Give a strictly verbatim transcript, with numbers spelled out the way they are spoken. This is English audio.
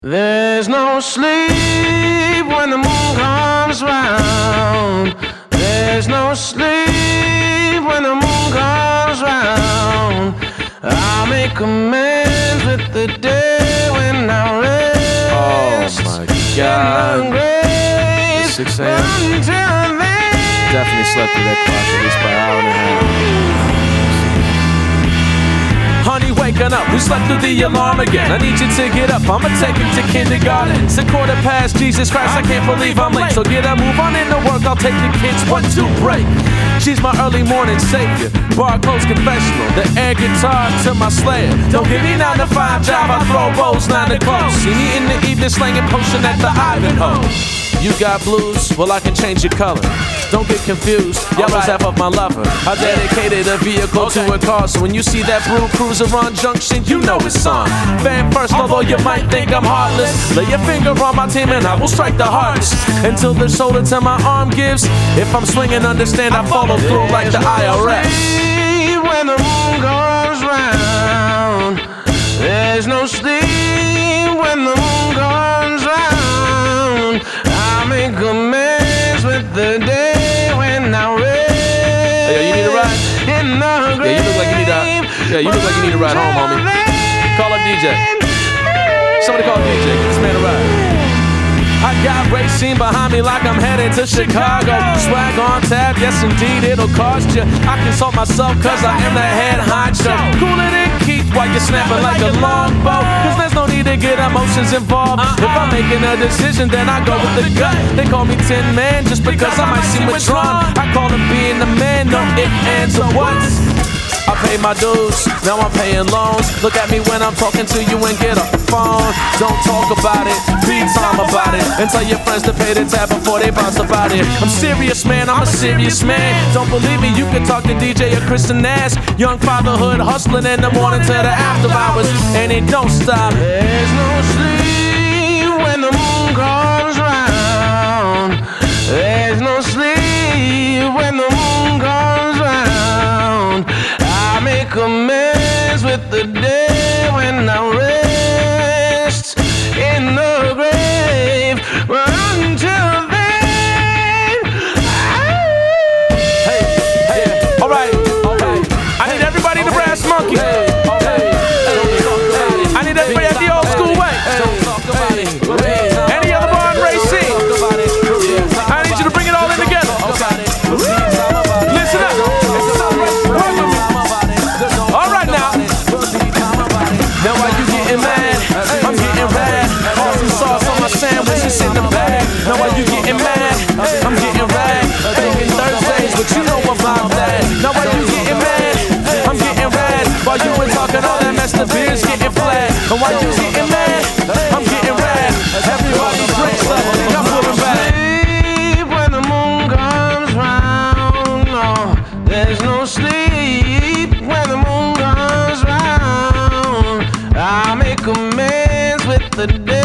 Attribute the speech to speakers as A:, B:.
A: There's no sleep when the moon comes round. There's no sleep when the moon comes round. I'll make amends with the day when I rest.
B: Oh my God. It's six a m Definitely slept through that clock at least by an hour and a half. Honey, waking up, we slept through the alarm again. I need you to get up, I'ma take you to kindergarten. It's a quarter past, Jesus Christ, I can't believe I'm late. So get a move on into work, I'll take the kids one, two, break. She's my early morning savior, bar close confessional, the air guitar to my slayer. Don't give me nine to five job, I throw bows nine to close. See me in the evening slanging potion at the Ivanhoe. You got blues? Well, I can change your color. Don't get confused, yellow's half of my lover. I dedicated a vehicle to a car, so when you see that blue cruiser on Junction, you know it's on. Fan first, although you might think I'm heartless. Lay your finger on my team and I will strike the hardest until the shoulder to my arm gives. If I'm swinging, understand I follow through like the I R S.
A: When the moon goes round, there's no sleep when the moon comes round. I make amends with the day when I rest.
B: Hey, yo, you need a ride?
A: In the grave.
B: Yeah, you look like you need a. Yeah, you look like you need a ride home, homie. Call up D J. Somebody call D J. Get this man a ride. I got racing behind me like I'm headed to Chicago. Swag on tap, yes indeed, it'll cost you. I consult myself cause I am the head honcho. Cooler than Keith while you're snapping like a longbow. Cause there's no need to get emotions involved. If I'm making a decision, then I go with the gut. They call me Tin Man just because I might seem withdrawn. I call him being the man, no ifs, ands, or whats. I pay my dues, now I'm paying loans. Look at me when I'm talking to you and get off the phone. Don't talk about it, be time about it. And tell your friends to pay the tab before they bounce about it. I'm serious, man, I'm a serious man. Don't believe me, you can talk to D J or Kristen Nash. Young fatherhood hustling in the morning to the after hours, and it don't stop.
A: There's no sleep when the moon comes round. There's no sleep when the moon comes round. I make amends with the day when I rest in the grave. But until then,
B: hey, hey, all right, all right. I need everybody in the brass monkey. Hey, hey, I need everybody at the old school way. Any other bar in Racine? I need you to bring it all in together. Listen up. All right now. Now why you getting mad? I'm getting rad. Awesome sauce on my sandwich, it's in the bag. Now why you getting mad? I'm getting rad. Thinking Thursdays, but you know about that. Now why you getting mad? I'm getting rad. While you been talking all that mess, the beer's getting flat. And why you getting mad? I'm getting rad. Everybody drinks up, I'm pulling back.
A: when the moon comes round, no, there's no sleep when the moon comes round. I make amends with the day